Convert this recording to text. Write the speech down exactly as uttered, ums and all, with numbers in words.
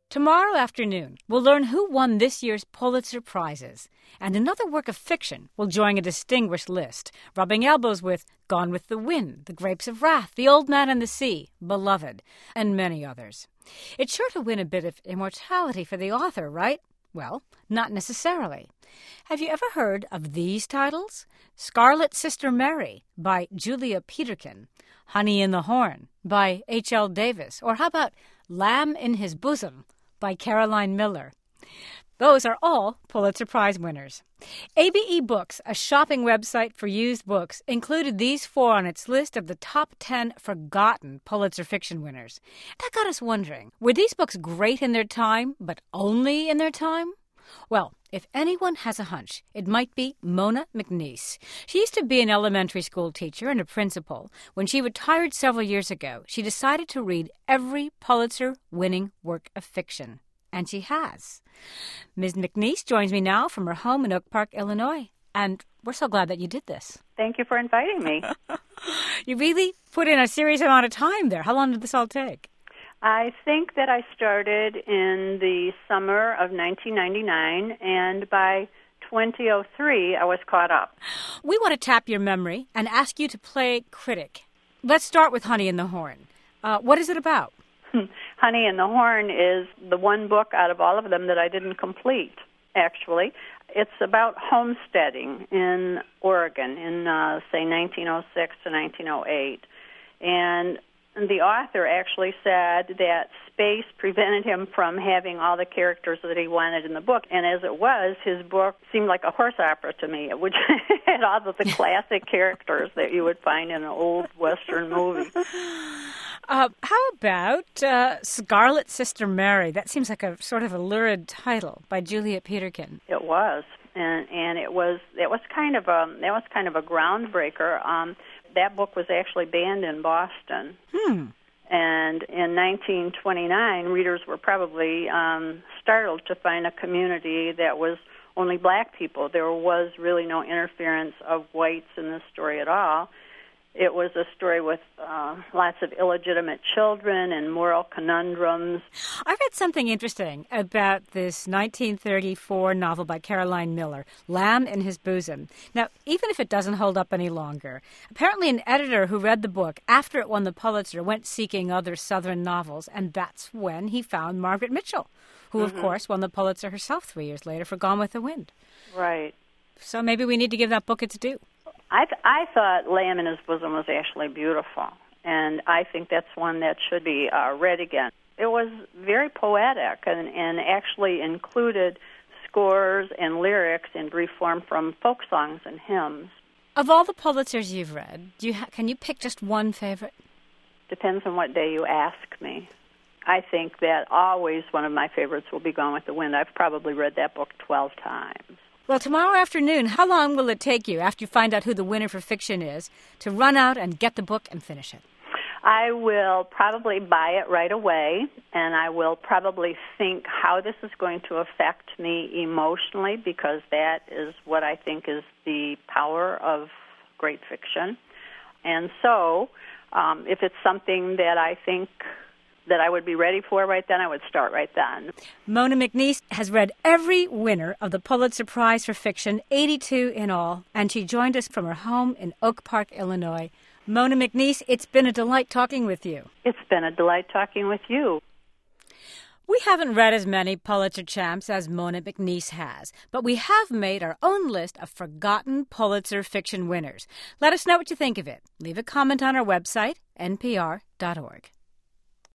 Tomorrow afternoon, we'll learn who won this year's Pulitzer Prizes. And another work of fiction will join a distinguished list, rubbing elbows with Gone with the Wind, The Grapes of Wrath, The Old Man and the Sea, Beloved, and many others. It's sure to win a bit of immortality for the author, right? Well, not necessarily. Have you ever heard of these titles? Scarlet Sister Mary by Julia Peterkin, Honey in the Horn by H L Davis, or how about Lamb in His Bosom by Caroline Miller? Those are all Pulitzer Prize winners. A B E Books, a shopping website for used books, included these four on its list of the top ten forgotten Pulitzer fiction winners. That got us wondering, were these books great in their time, but only in their time? Well, if anyone has a hunch, it might be Mona McNeice. She used to be an elementary school teacher and a principal. When she retired several years ago, she decided to read every Pulitzer-winning work of fiction. And she has. Miz McNeice joins me now from her home in Oak Park, Illinois. And we're so glad that you did this. Thank you for inviting me. You really put in a serious amount of time there. How long did this all take? I think that I started in the summer of nineteen ninety-nine, and by twenty oh three, I was caught up. We want to tap your memory and ask you to play critic. Let's start with Honey in the Horn. Uh, what is it about? Honey in the Horn is the one book out of all of them that I didn't complete, actually. It's about homesteading in Oregon in, uh, say, nineteen oh six to nineteen oh eight. And the author actually said that space prevented him from having all the characters that he wanted in the book. And as it was, his book seemed like a horse opera to me, which had all of the classic characters that you would find in an old Western movie. Uh, how about uh, Scarlet Sister Mary? That seems like a sort of a lurid title by Julia Peterkin. It was, and and it was it was kind of a that was kind of a groundbreaker. Um, that book was actually banned in Boston, hmm. and in nineteen twenty-nine, readers were probably um, startled to find a community that was only black people. There was really no interference of whites in this story at all. It was a story with uh, lots of illegitimate children and moral conundrums. I read something interesting about this nineteen thirty-four novel by Caroline Miller, Lamb in His Bosom. Now, even if it doesn't hold up any longer, apparently an editor who read the book after it won the Pulitzer went seeking other Southern novels, and that's when he found Margaret Mitchell, who, mm-hmm. of course, won the Pulitzer herself three years later for Gone with the Wind. Right. So maybe we need to give that book its due. I, th- I thought Lamb in His Bosom was actually beautiful, and I think that's one that should be uh, read again. It was very poetic and, and actually included scores and lyrics in brief form from folk songs and hymns. Of all the Pulitzers you've read, do you ha- can you pick just one favorite? Depends on what day you ask me. I think that always one of my favorites will be Gone with the Wind. I've probably read that book twelve times. Well, tomorrow afternoon, how long will it take you after you find out who the winner for fiction is to run out and get the book and finish it? I will probably buy it right away, and I will probably think how this is going to affect me emotionally, because that is what I think is the power of great fiction. And so um, if it's something that I think that I would be ready for right then, I would start right then. Mona McNeice has read every winner of the Pulitzer Prize for Fiction, eighty-two in all, and she joined us from her home in Oak Park, Illinois. Mona McNeice, it's been a delight talking with you. It's been a delight talking with you. We haven't read as many Pulitzer champs as Mona McNeice has, but we have made our own list of forgotten Pulitzer fiction winners. Let us know what you think of it. Leave a comment on our website, N P R dot org.